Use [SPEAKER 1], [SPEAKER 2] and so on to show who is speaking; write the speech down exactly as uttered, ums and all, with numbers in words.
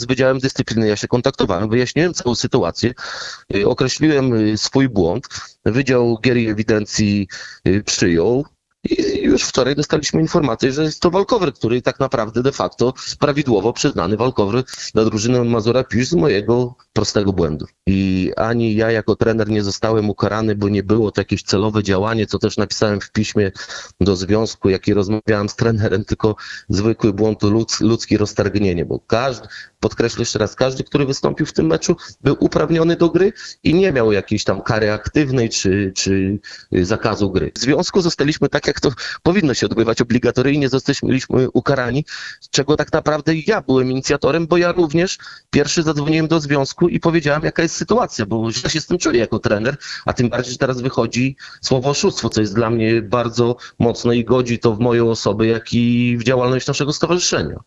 [SPEAKER 1] z Wydziałem Dyscypliny ja się kontaktowałem, wyjaśniłem całą sytuację, y, określiłem y, swój błąd, Wydział Gier i Ewidencji y, przyjął. I już wczoraj dostaliśmy informację, że jest to walkover, który tak naprawdę de facto prawidłowo przyznany walkover dla drużyny Mazura Pisz z mojego prostego błędu. I ani ja jako trener nie zostałem ukarany, bo nie było to jakieś celowe działanie, co też napisałem w piśmie do związku, jak i rozmawiałem z trenerem, tylko zwykły błąd ludz, ludzki roztargnienie, bo każdy, podkreślę jeszcze raz, każdy, który wystąpił w tym meczu, był uprawniony do gry i nie miał jakiejś tam kary aktywnej czy, czy zakazu gry. W związku zostaliśmy, tak jak to powinno się odbywać obligatoryjnie, zostaliśmy ukarani, czego tak naprawdę ja byłem inicjatorem, bo ja również pierwszy zadzwoniłem do związku i powiedziałem, jaka jest sytuacja, bo źle się z tym czuję jako trener, a tym bardziej, że teraz wychodzi słowo oszustwo, co jest dla mnie bardzo mocne i godzi to w moją osobę, jak i w działalność naszego stowarzyszenia.